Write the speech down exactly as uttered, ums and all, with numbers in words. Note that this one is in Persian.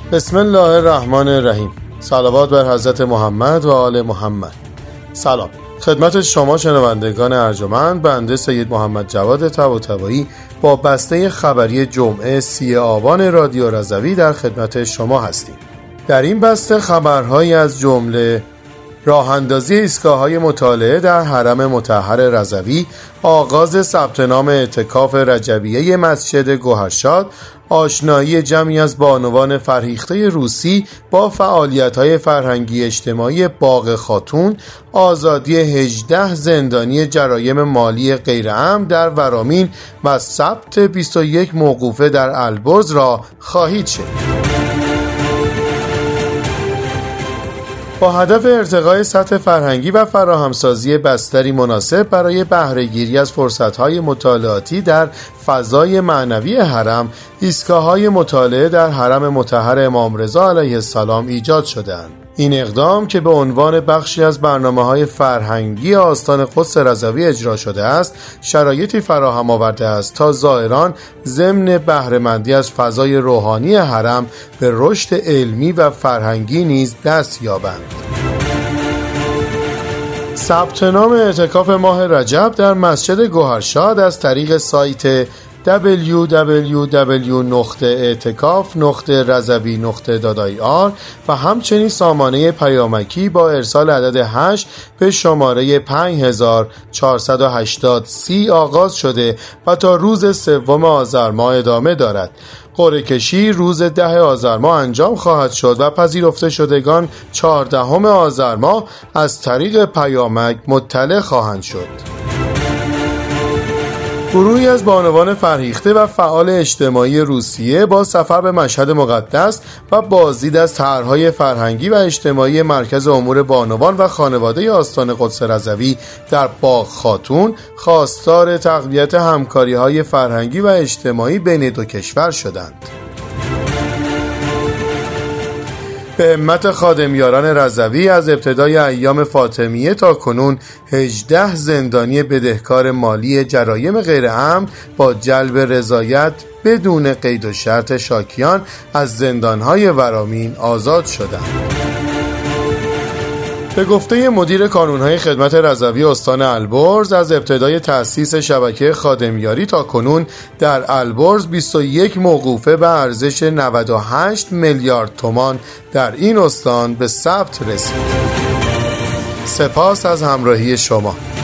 بسم الله الرحمن الرحیم. صلوات بر حضرت محمد و آل محمد. سلام خدمت شما شنوندگان ارجمند. بنده سید محمد جواد طباطبایی با بسته خبری جمعه سی آبان رادیو رضوی در خدمت شما هستیم. در این بسته خبرهایی از جمله راه اندازی ایستگاه‌های مطالعه در حرم مطهر رضوی، آغاز ثبت نام اعتکاف رجبیه مسجد گوهرشاد، آشنایی جمعی از بانوان فرهیخته روسی با فعالیت‌های فرهنگی اجتماعی باغ خاتون، آزادی هجده زندانی جرایم مالی غیرعمد در ورامین و ثبت بیست و یک موقوفه در البرز را خواهید شنید. با هدف ارتقای سطح فرهنگی و فراهمسازی بستری مناسب برای بهره‌گیری از فرصت‌های مطالعاتی در فضای معنوی حرم، ایستگاه‌های مطالعه در حرم مطهر امام رضا علیه السلام ایجاد شده‌اند. این اقدام که به عنوان بخشی از برنامه‌های فرهنگی آستان قدس رضوی اجرا شده است، شرایطی فراهم آورده است تا زائران ضمن بهره‌مندی از فضای روحانی حرم به رشد علمی و فرهنگی نیز دست یابند. ثبت نام اعتکاف ماه رجب در مسجد گوهرشاد از طریق سایت دبلیو دبلیو دبلیو نقطه اعتکاف نقطه رضوی نقطه دات آر و همچنین سامانه پیامکی با ارسال عدد هشت به شماره پنج هزار چهارصد و هشتاد سی آغاز شده و تا روز سوم آذر ماه ادامه دارد. قرعه کشی روز ده آذر ماه انجام خواهد شد و پذیرفته شدگان چهاردهم آذر ماه از طریق پیامک مطلع خواهند شد. گروهی از بانوان فرهیخته و فعال اجتماعی روسیه با سفر به مشهد مقدس و بازدید از طرح‌های فرهنگی و اجتماعی مرکز امور بانوان و خانواده آستان قدس رضوی در باغ خاتون خواستار تقویت همکاری‌های فرهنگی و اجتماعی بین دو کشور شدند. به همت خادمیاران رضوی از ابتدای ایام فاطمیه تا کنون هجده زندانی بدهکار مالی جرایم غیرعمد با جلب رضایت بدون قید و شرط شاکیان از زندانهای ورامین آزاد شدند. به گفته مدیر کانونهای خدمت رضوی استان البرز، از ابتدای تأسیس شبکه خادمیاری تا کنون در البرز بیست و یک موقوفه به ارزش نود و هشت میلیارد تومان در این استان به ثبت رسید. سپاس از همراهی شما.